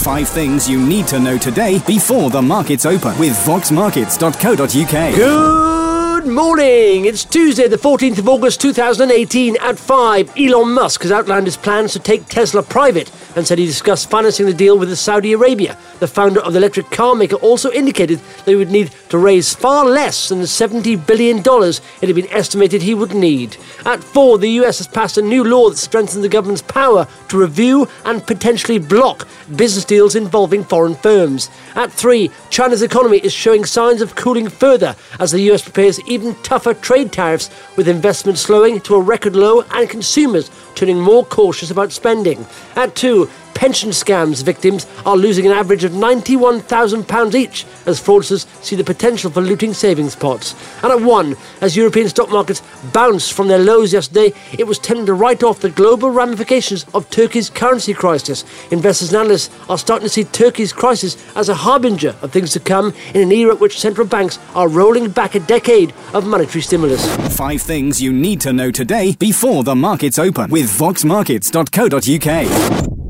5 things you need to know today before the markets open with voxmarkets.co.uk. Good morning. It's Tuesday, the 14th of August 2018 at 5. Elon Musk has outlined his plans to take Tesla private and said he discussed financing the deal with Saudi Arabia. The founder of the electric car maker also indicated that he would need to raise far less than the $70 billion it had been estimated he would need. At 4, the US has passed a new law that strengthens the government's power to review and potentially block business deals involving foreign firms. At 3, China's economy is showing signs of cooling further as the US prepares even tougher trade tariffs, with investment slowing to a record low and consumers turning more cautious about spending. At 2, pension scams victims are losing an average of £91,000 each as fraudsters see the potential for looting savings pots. And at 1, as European stock markets bounced from their lows yesterday, it was tempting to write off the global ramifications of Turkey's currency crisis. Investors and analysts are starting to see Turkey's crisis as a harbinger of things to come in an era at which central banks are rolling back a decade of monetary stimulus. 5 things you need to know today before the markets open with voxmarkets.co.uk.